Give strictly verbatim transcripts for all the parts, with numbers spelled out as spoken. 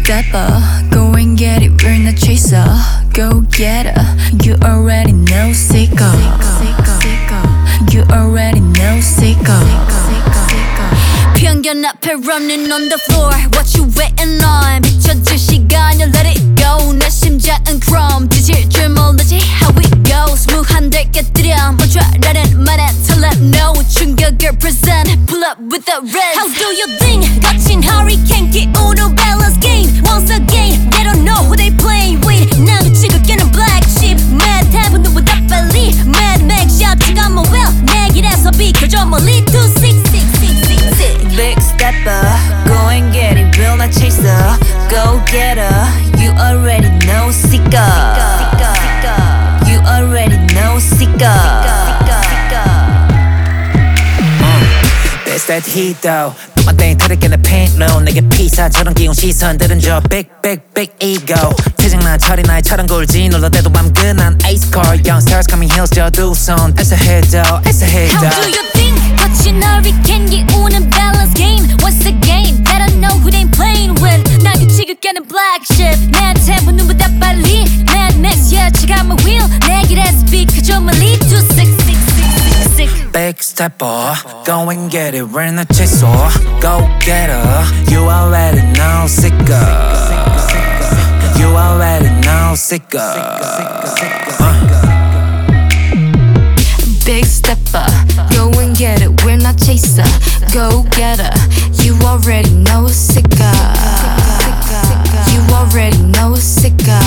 stepper, go and get it, we're not chaser. Go get her, you already know sicker. You already know sicker. 편견 앞에 running on the floor. What you waiting on? 비춰줄 시간을 let it go. 내 심장은 chrome 뒤질 줄 모르지 how it goes. 무한대 깨뜨려 멈춰라는 말에 tell them no. 충격을 present pull up with the red. How do you think? 거친 hurricane 기운으로 balance game. Once again they don't know who they playing with. 난 그치고 깨는 black sheep. Mad heaven 누구보다 빨리 Mad Max shot 지가 뭐 will 내 길에서 비켜줘 멀리 two six six six six six. Big stepper, go and get it, will not chaser. Go get her, you already know sicker. You already know sicker. That's that heat though. 너만 땡 터득이는 paint로 내게 피사처럼 기운 시선들은 저 big big big ego. 태생나 철이 나의 철은 굴지 눌러대도 맘 끝난 ace car. Young stars coming hills 저 두 손 As a head though, as a head though. How do you think? 거친 hurricane 기운은 balance game. Once again they don't know who they playing with. 난 그치고 깨는 black ship. 내 템포 눈보다 빨리 Mad Max yeah 지가 뭐 will 내 길에서 비켜줘 멀리 two six six six six. Big stepper, go and get it, we're not chaser. Go get her, you already know sicker. You already know sicker. Big stepper, go and get it, we're not chaser. Go get her, you already know sicker. You already know sicker.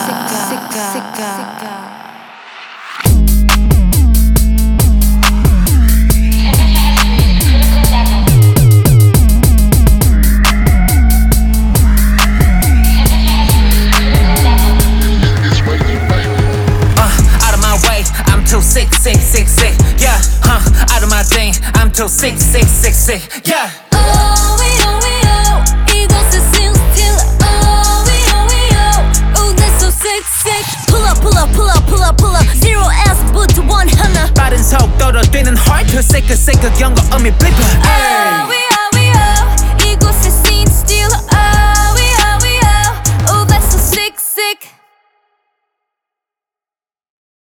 Too sick, sick, sick, sick, yeah, huh, out of my thing, I'm too sick, sick, sick, sick, yeah. Oh, we oh, we oh, 이곳에 seem still. Oh, we oh, we oh, oh, that's so sick, sick. Pull up, pull up, pull up, pull up, pull up. Zero S부터 one 하나. 빠른 속도로 뛰는 heart, 그 sick, 그 sick, 그 경고, 음이 blipper.